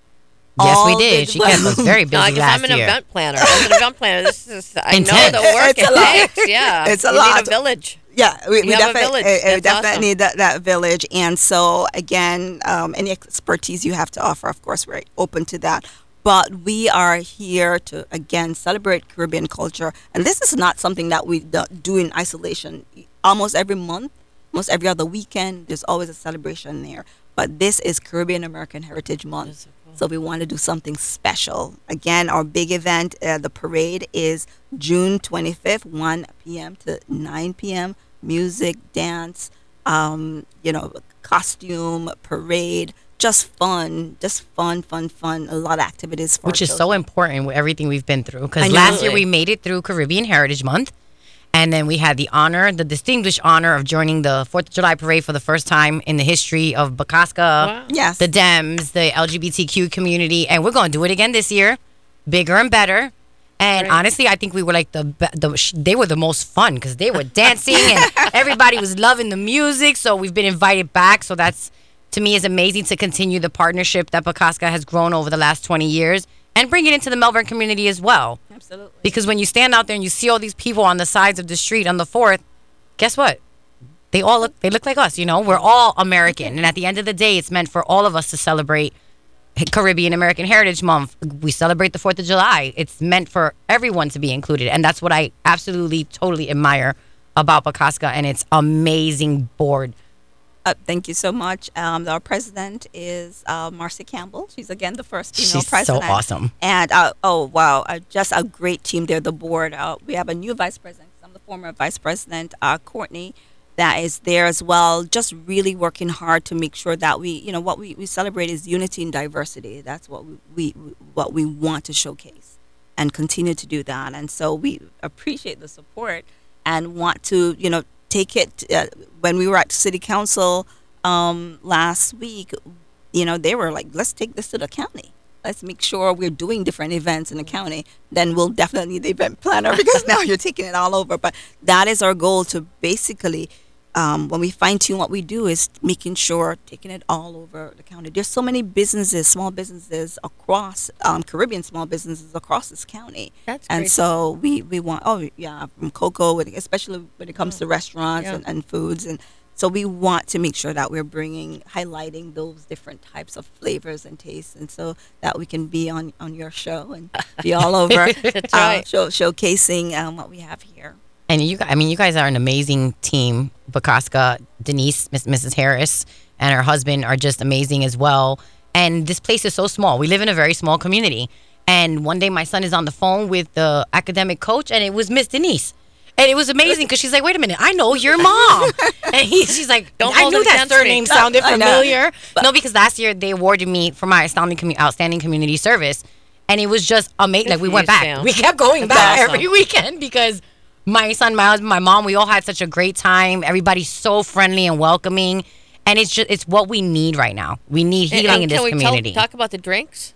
Yes, we All did. the- She kept us very busy No, I guess last I'm an year. event planner. As an event planner, this is I Intense. know the work It's a it lot. takes. Yeah, It's a you lot. need a village. Yeah, we, we have a definitely, village. uh, uh, That's definitely awesome. need that, that village. And so, again, um, any expertise you have to offer, of course, we're open to that. But we are here to, again, celebrate Caribbean culture. And this is not something that we do do in isolation. Almost every month, almost every other weekend, there's always a celebration there. But this is Caribbean American Heritage Month. That's so cool. So we want to do something special. Again, our big event, uh, the parade, is June twenty-fifth, one p.m. to nine p.m. Music, dance, um, you know, costume, parade, just fun, just fun, fun, fun. A lot of activities for Which our is so children. important with everything we've been through. I Because know. last year we made it through Caribbean Heritage Month. And then we had the honor, the distinguished honor of joining the fourth of July parade for the first time in the history of Bakaska, Wow. Yes. the Dems, the L G B T Q community. And we're going to do it again this year, bigger and better. And Right. honestly, I think we were like the, be- the sh- they were the most fun because they were dancing and everybody was loving the music. So we've been invited back. So that's, to me, is amazing to continue the partnership that Bakaska has grown over the last twenty years and bring it into the Melbourne community as well. Absolutely. Because when you stand out there and you see all these people on the sides of the street on the fourth, guess what? They all look they look like us, you know? We're all American. And at the end of the day, it's meant for all of us to celebrate Caribbean American Heritage Month. We celebrate the fourth of July. It's meant for everyone to be included. And that's what I absolutely, totally admire about Bakaska and its amazing board. Uh, thank you so much. Um, our president is uh, Marcy Campbell. She's again the first female She's so president. awesome. And uh, oh wow, uh, just a great team there. The board. Uh, we have a new vice president. I'm the former vice president, uh, Courtney, that is there as well. Just really working hard to make sure that we, you know, what we, we celebrate is unity and diversity. That's what we, we what we want to showcase and continue to do that. And so we appreciate the support and want to, you know, take it. Uh, when we were at city council um, last week, you know, they were like, let's take this to the county. Let's make sure we're doing different events in the county. Then we'll definitely need the event planner because now you're taking it all over. But that is our goal, to basically, um, when we fine tune what we do, is making sure taking it all over the county. There's so many businesses, small businesses across, um, Caribbean small businesses across this county. That's And great. so we, we want, oh yeah, from cocoa, especially when it comes to restaurants Yeah. and, and foods. And so we want to make sure that we're bringing, highlighting those different types of flavors and tastes, and so that we can be on, on your show and be all over, That's uh, right. show, showcasing um, what we have here. And you, I mean, you guys are an amazing team. Bakaska, Denise, Miss, Missus Harris, and her husband are just amazing as well. And this place is so small. We live in a very small community. And one day my son is on the phone with the academic coach, and it was Miss Denise. And it was amazing because she's like, wait a minute, I know your mom. And he, she's like, Don't I hold knew it that against me." surname sounded I know. familiar. No, because last year they awarded me for my outstanding, commu- outstanding community service. And it was just amazing. Good Like, we for went you, back. Sam. We kept going back awesome. every weekend because my son, my husband, my mom, we all had such a great time. Everybody's so friendly and welcoming. And it's just, it's what we need right now. We need And- healing and in can this we community. Tell, talk about the drinks?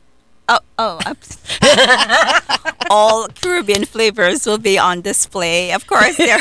Oh, oh, all Caribbean flavors will be on display. Of course, there.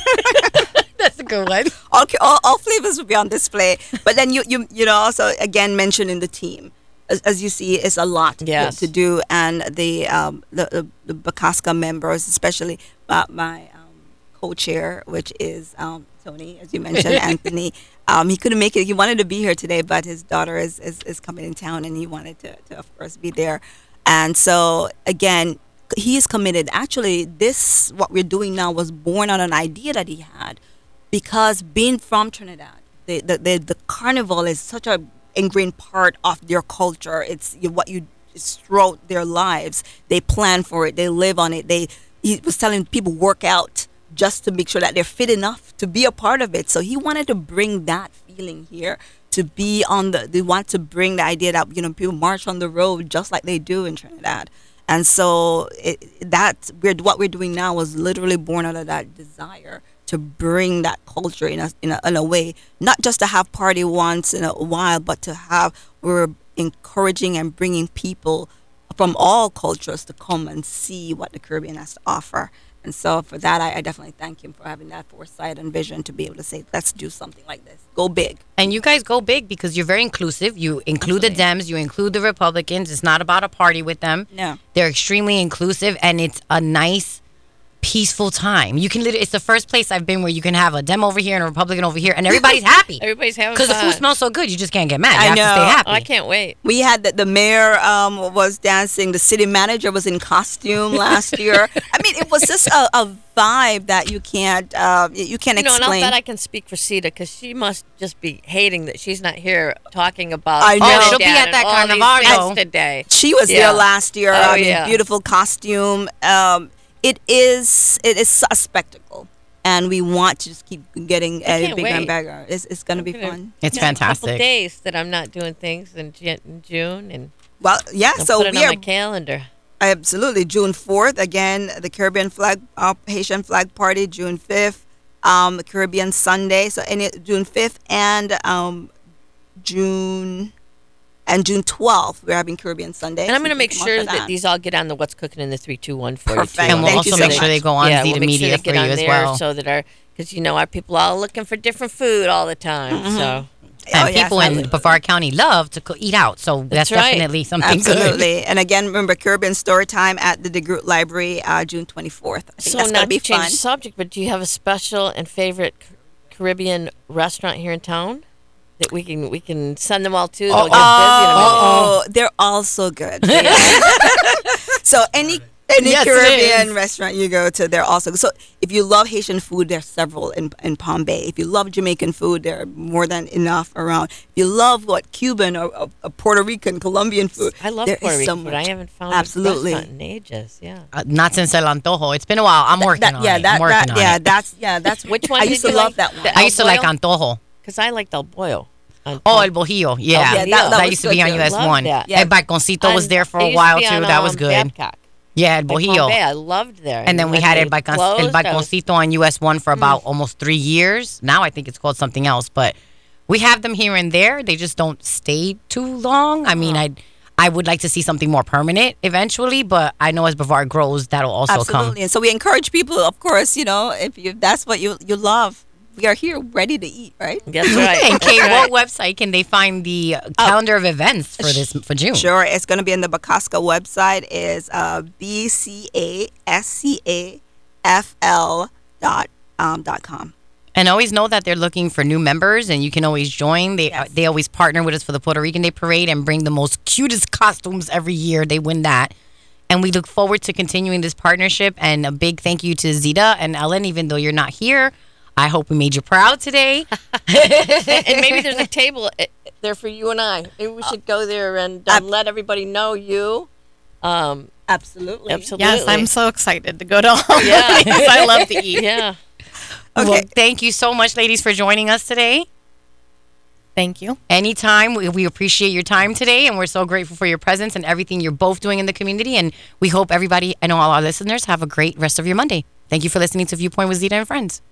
That's a good one. all, all all flavors will be on display. But then you you you know also again mentioning the team. As, as you see, it's a lot Yes. to, to do, and the um the the, the Bacasca members, especially uh, my um, co-chair, which is um Tony, as you mentioned, Anthony. Um, he couldn't make it. He wanted to be here today, but his daughter is is, is coming in town, and he wanted to, to of course be there. And so again, he is committed. Actually, this what we're doing now was born on an idea that he had, because being from Trinidad, the the the, the carnival is such a ingrained part of their culture. It's you- what you it's throughout their lives. They plan for it. They live on it. They he was telling people work out just to make sure that they're fit enough to be a part of it. So he wanted to bring that feeling here, to be on the. They want to bring the idea that you know people march on the road just like they do in Trinidad. And so it, that we're, what we're doing now was literally born out of that desire to bring that culture in a, in a in a way, not just to have party once in a while, but to have we're encouraging and bringing people from all cultures to come and see what the Caribbean has to offer. And so for that, I, I definitely thank him for having that foresight and vision to be able to say, let's do something like this. Go big. And you guys go big because you're very inclusive. You include the Dems, you include the Republicans. It's not about a party with them. No. They're extremely inclusive, and it's a nice, peaceful time. You can literally, it's the first place I've been where you can have a Dem over here and a Republican over here, and everybody's happy. Everybody's having Because the fun. food smells so good, you just can't get mad. You I have to know. stay happy. Oh, I can't wait. We had that the mayor um, was dancing. The city manager was in costume last year. I mean, it was just a, a vibe that you can't uh, you can't You know, and explain. I'll bet I can speak for Sita because she must just be hating that she's not here talking about. I know. Trinidad She'll be at and that all these Carnival. things today. She was Yeah. there last year. Oh, I mean, yeah. beautiful costume. Um, it is it is a spectacle, and we want to just keep getting I uh, can't bigger and wait. bigger. It's, it's going to be I'm gonna- fun. It's Yeah, A couple fantastic. days that I'm not doing things in, Jan- in June, and Well, yeah. I'll So put it we on are my calendar. absolutely June fourth again. The Caribbean flag, uh, Haitian flag party. June fifth, um, Caribbean Sunday. So any June fifth and um, June and June twelfth, we're having Caribbean Sunday. And I'm So going to you make can come sure out for that these all get on the What's Cooking in the three two one for Perfect. you too. And we'll Thank also you so make sure much. they go on yeah, Zeta we'll make sure Media they for get you on as there well. so that our because you know our people are all looking for different food all the time. So And Oh, yes, people in absolutely. Brevard County love to co- eat out, so that's, That's right. definitely something good. Absolutely. And again, remember Caribbean Story Time at the DeGroot Library, uh, June twenty-fourth. I think so that's not going to be to change fun. the subject, but do you have a special and favorite Ca- Caribbean restaurant here in town that we can we can send them all to? They'll get busy in a minute. Oh, they're all so good. So any any Yes, it Caribbean is. restaurant you go to, they're also so. If you love Haitian food, there's several in in Palm Bay. If you love Jamaican food, there are more than enough around. If you love what Cuban or, or, or Puerto Rican, Colombian food, I love there Puerto is so Rico, but I much. haven't found Absolutely. a restaurant in ages. Yeah. Uh, not since El Antojo. It's been a while. I'm working That- on yeah, it. that, I'm working that, on yeah, it. that's yeah, that's Which one I did used to you love like? that one. The I used to like El Antojo. Because I like Del Boyo. on Oh, top. El Bojillo. Yeah. Yeah, that- that, that was used to good be on too. U S Love one. that. El Balconcito was On- there for it a used to while be too. on, That was um, good. Babcock. Yeah, El in Palm Bay. Bojillo. I loved there. And then we when had they El, Balcon- El closed, I was- Balconcito on U S one for about almost three years. Now I think it's called something else. But we have them here and there. They just don't stay too long. I mean, I I would like to see something more permanent eventually, but I know as Brevard grows, that'll also Absolutely. come. And so we encourage people, of course, you know, if you if that's what you you love, we are here ready to eat, right? That's right. And That's Kate, right. what website can they find the uh, calendar of events for this for June? Sure, it's going to be in the Bacasca website. Is uh, b c a s c a f l dot um dot com. And always know that they're looking for new members, and you can always join. They Yes. they always partner with us for the Puerto Rican Day Parade and bring the most cutest costumes every year. They win that. And we look forward to continuing this partnership. And a big thank you to Zita and Ellen, even though you're not here. I hope we made you proud today. And maybe there's a table uh, there for you and I. Maybe we should go there and uh, Ab- let everybody know you. Um, Absolutely. absolutely. Yes, I'm so excited to go to all Yeah. of these. I love to eat. Yeah. Okay. Well, thank you so much, ladies, for joining us today. Thank you. Anytime. We, we appreciate your time today, and we're so grateful for your presence and everything you're both doing in the community. And we hope everybody, I know all our listeners, have a great rest of your Monday. Thank you for listening to Viewpoint with Zita and Friends.